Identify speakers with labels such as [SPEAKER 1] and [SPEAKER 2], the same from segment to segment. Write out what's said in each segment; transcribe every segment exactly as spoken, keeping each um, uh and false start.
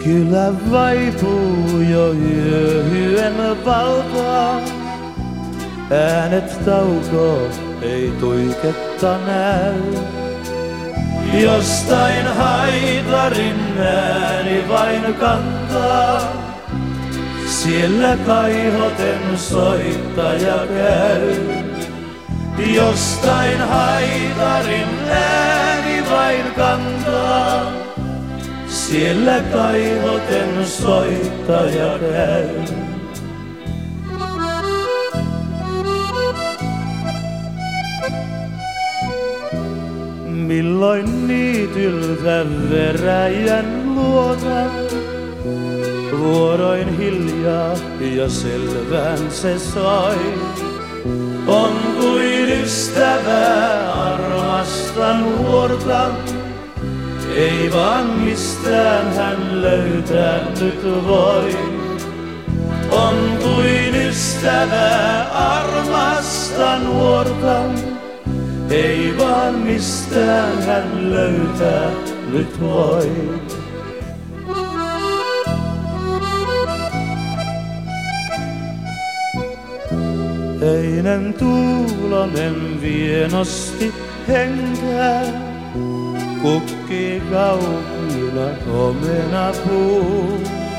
[SPEAKER 1] Kyllä vaipuu jo yön valtaa. Äänet taukoo, ei tuiketta näy. Jostain haitarin ääni vain kantaa. Siellä kaihoten soittaja käy. Jostain haitarin ääni vain kantaa. Siellä kaihoten soittaja käy. Milloin niityltä veräjän luota, vuoroin hiljaa ja selvään se soi. On kuin ystävää armastan nuorta, ei vaan mistään hän löytää nyt voi. On kuin ystävää armastan nuorta, ei vaan mistään hän löytää nyt voi. Einen tuulonen vienosti henkeä, kukkii kaukina omenapuu.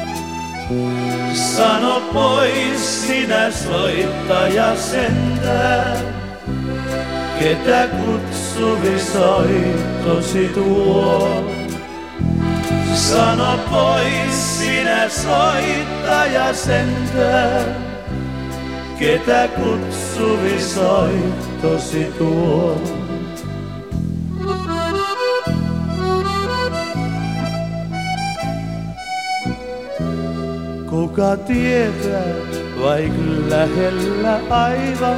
[SPEAKER 1] Sano pois sinä soittaja sentään, ketä kutsuvi soittosi tuo. Sano pois sinä soittaja sentään, ketä kutsuvi soittosi tuo. Kuka tietää, vaik lähellä aivan,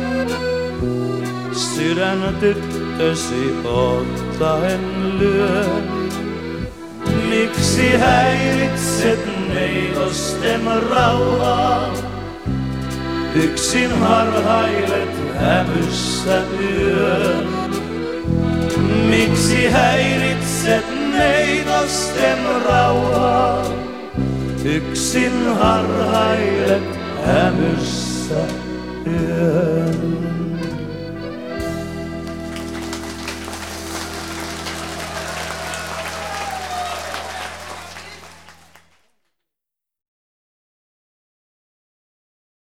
[SPEAKER 1] sydän tyttösi ottaen lyö. Miksi häiritset neitosten rauhaa? Yksin harhailet hämyssä yön. Miksi häiritset neitosten rauhaa? Yksin harhailet hämyssä yön.